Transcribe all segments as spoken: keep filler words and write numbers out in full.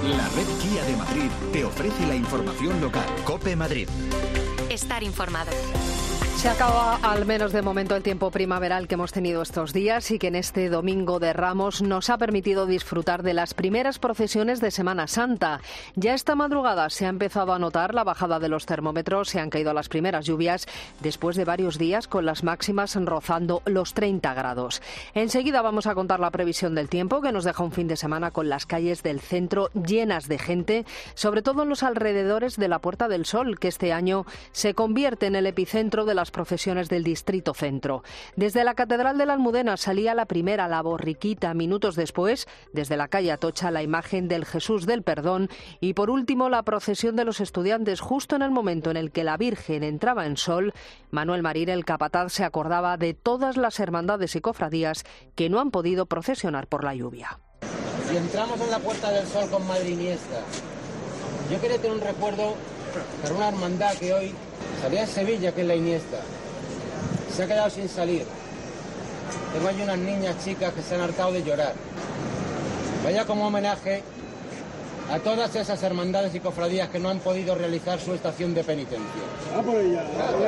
La red Kia de Madrid te ofrece la información local. COPE Madrid. Estar informado. Se acaba, al menos de momento, el tiempo primaveral que hemos tenido estos días y que en este domingo de Ramos nos ha permitido disfrutar de las primeras procesiones de Semana Santa. Ya esta madrugada se ha empezado a notar la bajada de los termómetros, se han caído las primeras lluvias después de varios días con las máximas rozando los treinta grados. Enseguida vamos a contar la previsión del tiempo, que nos deja un fin de semana con las calles del centro llenas de gente, sobre todo en los alrededores de la Puerta del Sol, que este año se convierte en el epicentro de las procesiones del Distrito Centro. Desde la Catedral de la Almudena salía la primera, la borriquita. Minutos después, desde la calle Atocha, la imagen del Jesús del Perdón. Y por último, la procesión de los estudiantes. Justo en el momento en el que la Virgen entraba en sol, Manuel Marín, el capataz, se acordaba de todas las hermandades y cofradías que no han podido procesionar por la lluvia. Si entramos en la Puerta del Sol con Madre Iniesta, yo quería tener un recuerdo para una hermandad que hoy salía en Sevilla, que es la Iniesta. Se ha quedado sin salir. Tengo ahí unas niñas chicas que se han hartado de llorar. Vaya como homenaje a todas esas hermandades y cofradías que no han podido realizar su estación de penitencia. ¡Va por ella!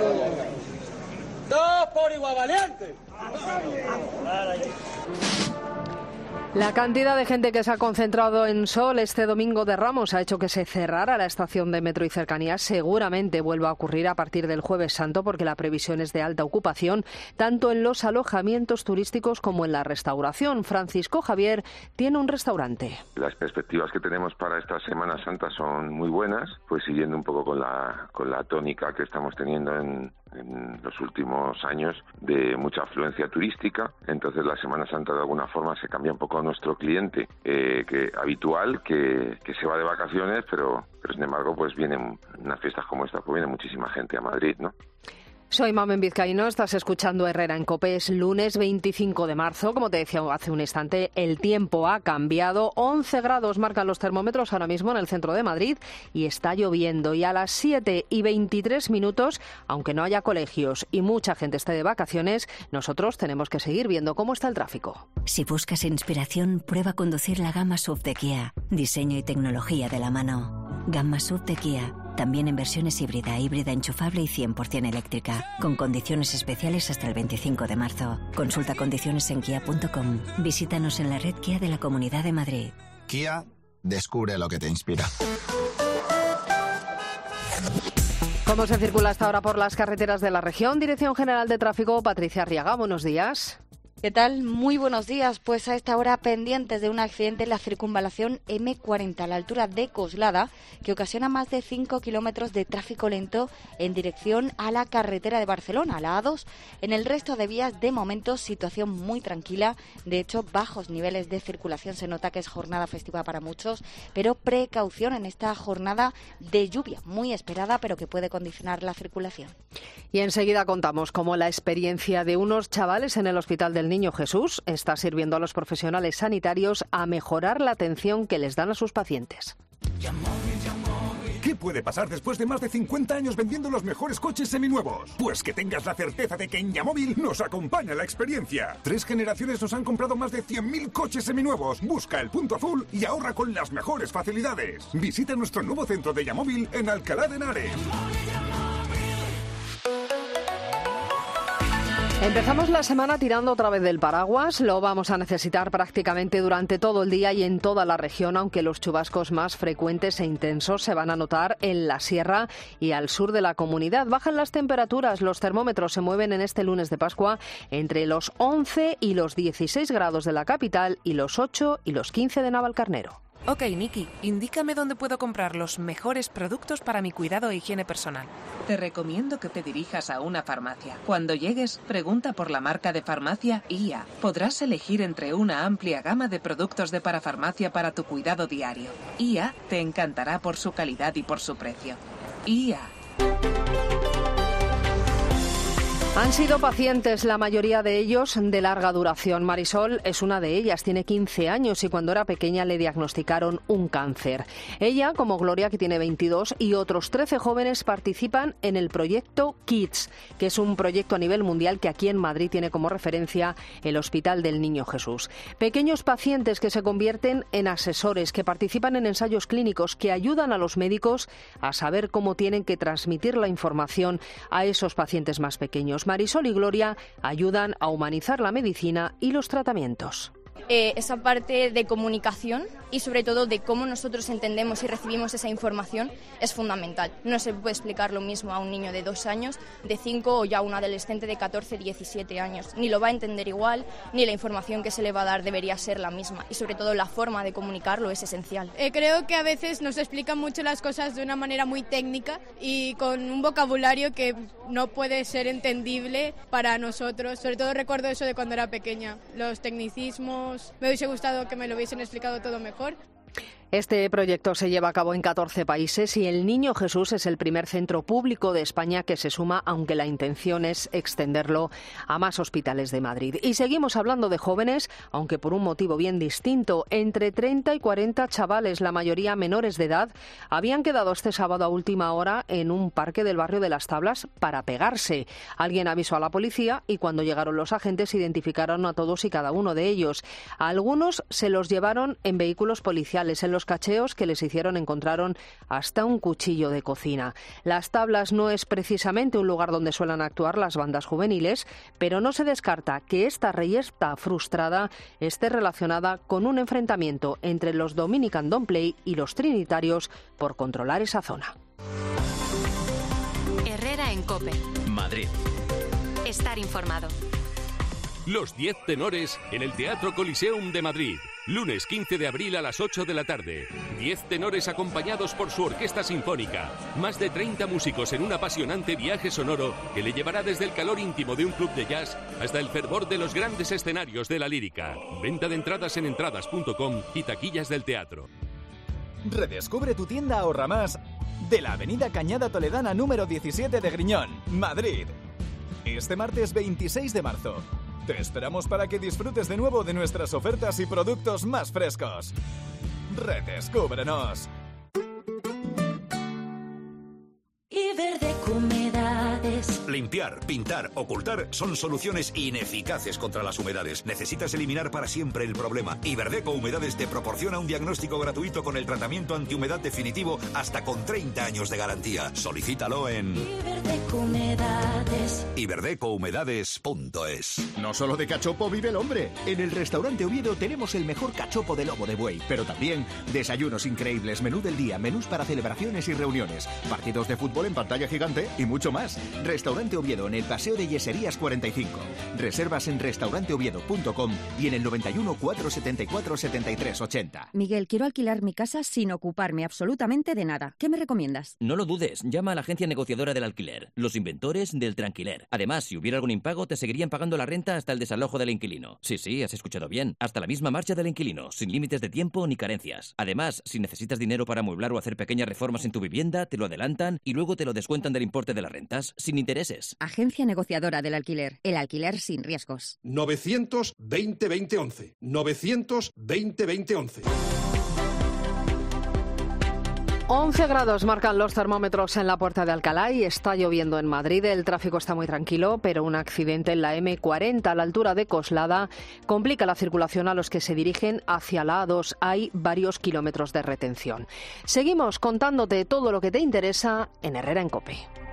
¡Dos por igual valiente! La cantidad de gente que se ha concentrado en Sol este domingo de Ramos ha hecho que se cerrara la estación de metro y cercanías. Seguramente vuelva a ocurrir a partir del Jueves Santo, porque la previsión es de alta ocupación, tanto en los alojamientos turísticos como en la restauración. Francisco Javier tiene un restaurante. Las perspectivas que tenemos para esta Semana Santa son muy buenas, pues siguiendo un poco con la, con la tónica que estamos teniendo en, en los últimos años de mucha afluencia turística. Entonces la Semana Santa de alguna forma se cambia un poco a nuestro cliente eh, que habitual que, que se va de vacaciones, pero, pero sin embargo pues vienen unas fiestas como esta, pues viene muchísima gente a Madrid, ¿no? Soy Mamen Vizcaíno, estás escuchando Herrera en COPE. Es lunes veinticinco de marzo, como te decía hace un instante, el tiempo ha cambiado. once grados marcan los termómetros ahora mismo en el centro de Madrid y está lloviendo. Y a las siete y veintitrés minutos, aunque no haya colegios y mucha gente esté de vacaciones, nosotros tenemos que seguir viendo cómo está el tráfico. Si buscas inspiración, prueba conducir la gama S U V de Kia. Diseño y tecnología de la mano. Gama S U V de Kia. También en versiones híbrida, híbrida enchufable y cien por ciento eléctrica. Con condiciones especiales hasta el veinticinco de marzo. Consulta condiciones en kia punto com. Visítanos en la red Kia de la Comunidad de Madrid. Kia, descubre lo que te inspira. ¿Cómo se circula hasta ahora por las carreteras de la región? Dirección General de Tráfico, Patricia Arriaga, buenos días. ¿Qué tal? Muy buenos días. Pues a esta hora pendientes de un accidente en la circunvalación eme cuarenta a la altura de Coslada, que ocasiona más de cinco kilómetros de tráfico lento en dirección a la carretera de Barcelona, a la A dos. En el resto de vías, de momento, situación muy tranquila. De hecho, bajos niveles de circulación. Se nota que es jornada festiva para muchos, pero precaución en esta jornada de lluvia, muy esperada, pero que puede condicionar la circulación. Y enseguida contamos cómo la experiencia de unos chavales en el Hospital del Niño Jesús está sirviendo a los profesionales sanitarios a mejorar la atención que les dan a sus pacientes. ¿Qué puede pasar después de más de cincuenta años vendiendo los mejores coches seminuevos? Pues que tengas la certeza de que en Yamóvil nos acompaña la experiencia. Tres generaciones nos han comprado más de cien mil coches seminuevos. Busca el punto azul y ahorra con las mejores facilidades. Visita nuestro nuevo centro de Yamóvil en Alcalá de Henares. Empezamos la semana tirando otra vez del paraguas. Lo vamos a necesitar prácticamente durante todo el día y en toda la región, aunque los chubascos más frecuentes e intensos se van a notar en la sierra y al sur de la comunidad. Bajan las temperaturas, los termómetros se mueven en este lunes de Pascua entre los once y los dieciséis grados de la capital y los ocho y los quince de Navalcarnero. Ok, Nikki, indícame dónde puedo comprar los mejores productos para mi cuidado e higiene personal. Te recomiendo que te dirijas a una farmacia. Cuando llegues, pregunta por la marca de farmacia I A. Podrás elegir entre una amplia gama de productos de parafarmacia para tu cuidado diario. I A te encantará por su calidad y por su precio. I A. Han sido pacientes, la mayoría de ellos de larga duración. Marisol es una de ellas, tiene quince años y cuando era pequeña le diagnosticaron un cáncer. Ella, como Gloria, que tiene veintidós, y otros trece jóvenes participan en el proyecto Kids, que es un proyecto a nivel mundial que aquí en Madrid tiene como referencia el Hospital del Niño Jesús. Pequeños pacientes que se convierten en asesores, que participan en ensayos clínicos, que ayudan a los médicos a saber cómo tienen que transmitir la información a esos pacientes más pequeños. Marisol y Gloria ayudan a humanizar la medicina y los tratamientos. Eh, esa parte de comunicación y sobre todo de cómo nosotros entendemos y recibimos esa información es fundamental. No se puede explicar lo mismo a un niño de dos años, de cinco o ya a un adolescente de catorce, diecisiete años. Ni lo va a entender igual, ni la información que se le va a dar debería ser la misma y sobre todo la forma de comunicarlo es esencial. Eh, creo que a veces nos explican mucho las cosas de una manera muy técnica y con un vocabulario que no puede ser entendible para nosotros. Sobre todo recuerdo eso de cuando era pequeña, los tecnicismos. Me hubiese gustado que me lo hubiesen explicado todo mejor. Este proyecto se lleva a cabo en catorce países y el Niño Jesús es el primer centro público de España que se suma, aunque la intención es extenderlo a más hospitales de Madrid. Y seguimos hablando de jóvenes, aunque por un motivo bien distinto. Entre treinta y cuarenta chavales, la mayoría menores de edad, habían quedado este sábado a última hora en un parque del barrio de Las Tablas para pegarse. Alguien avisó a la policía y cuando llegaron los agentes identificaron a todos y cada uno de ellos. A algunos se los llevaron en vehículos policiales. En los cacheos que les hicieron encontraron hasta un cuchillo de cocina. Las Tablas no es precisamente un lugar donde suelen actuar las bandas juveniles, pero no se descarta que esta reyerta frustrada esté relacionada con un enfrentamiento entre los Dominican Don't Play y los trinitarios por controlar esa zona. Herrera en COPE. Madrid. Estar informado. Los diez tenores en el Teatro Coliseum de Madrid. Lunes quince de abril a las ocho de la tarde. diez tenores acompañados por su orquesta sinfónica. Más de treinta músicos en un apasionante viaje sonoro que le llevará desde el calor íntimo de un club de jazz hasta el fervor de los grandes escenarios de la lírica. Venta de entradas en entradas punto com y taquillas del teatro. Redescubre tu tienda Ahorra Más de la avenida Cañada Toledana número diecisiete de Griñón, Madrid. Este martes veintiséis de marzo. Te esperamos para que disfrutes de nuevo de nuestras ofertas y productos más frescos. ¡Redescúbrenos! Iberdeco Humedades. Limpiar, pintar, ocultar son soluciones ineficaces contra las humedades. Necesitas eliminar para siempre el problema. Iberdeco Humedades te proporciona un diagnóstico gratuito con el tratamiento antihumedad definitivo hasta con treinta años de garantía. Solicítalo en Iberdeco Humedades. iberdeco humedades punto es. No solo de cachopo vive el hombre. En el restaurante Oviedo tenemos el mejor cachopo de lomo de buey, pero también desayunos increíbles, menú del día, menús para celebraciones y reuniones, partidos de fútbol en pantalla gigante y mucho más. Restaurante Oviedo en el Paseo de Yeserías cuarenta y cinco. Reservas en restaurante oviedo punto com y en el noventa y uno, cuatrocientos setenta y cuatro, setenta y tres ochenta. Miguel, quiero alquilar mi casa sin ocuparme absolutamente de nada. ¿Qué me recomiendas? No lo dudes, llama a la agencia negociadora del alquiler, los inventores del tranquiler. Además, si hubiera algún impago, te seguirían pagando la renta hasta el desalojo del inquilino. Sí, sí, has escuchado bien. Hasta la misma marcha del inquilino, sin límites de tiempo ni carencias. Además, si necesitas dinero para amueblar o hacer pequeñas reformas en tu vivienda, te lo adelantan y luego te lo descuentan del importe de las rentas, sin intereses. Agencia negociadora del alquiler. El alquiler sin riesgos. novecientos veinte veinte once. novecientos veinte veinte once. once grados marcan los termómetros en la Puerta de Alcalá y está lloviendo en Madrid. El tráfico está muy tranquilo, pero un accidente en la eme cuarenta a la altura de Coslada complica la circulación a los que se dirigen hacia la a dos. Hay varios kilómetros de retención. Seguimos contándote todo lo que te interesa en Herrera en COPE.